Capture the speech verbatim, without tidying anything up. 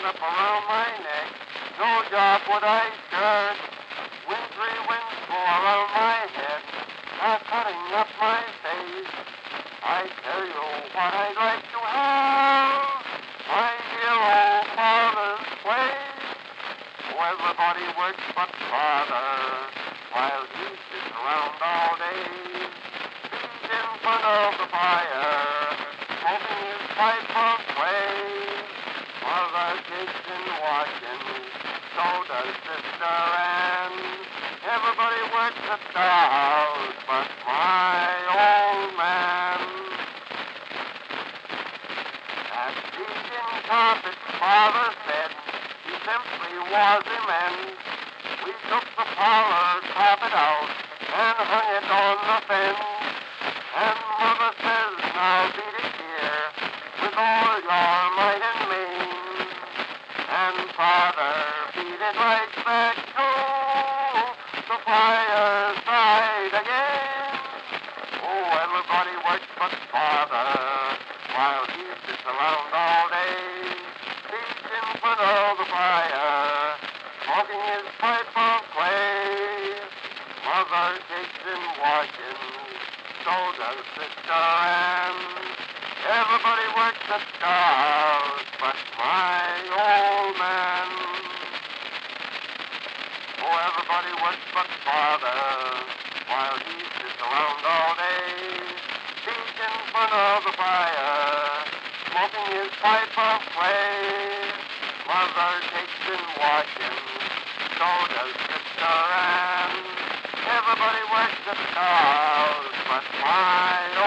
up around my neck. No job would I shirk. Wintry winds blow around my head, are cutting up my face. I tell you what I'd like to have, my dear old father's place. Oh, everybody works but father, while he sits around all day. He's in front of the fire, smoking his pipe of clay. Mother takes in washing, so does sister Ann. Everybody works at the house but my old man. At beating carpet, father said he simply was immense. We took the parlor carpet out and hung it on the fence. And mother says, now beat it here with all your might and main. And father beat it right back to the fireside again. Oh, everybody works but father, while he sits around all day. He's in front of the fire, smoking his pipe of clay. Mother takes in washing, so does sister Ann. Everybody works at the house but my old man. Oh, everybody works but father, while he sits around all day. He's in front of the fire, smoking his pipe of clay. Mother takes in washing, so does sister Ann. Everybody works at the house but my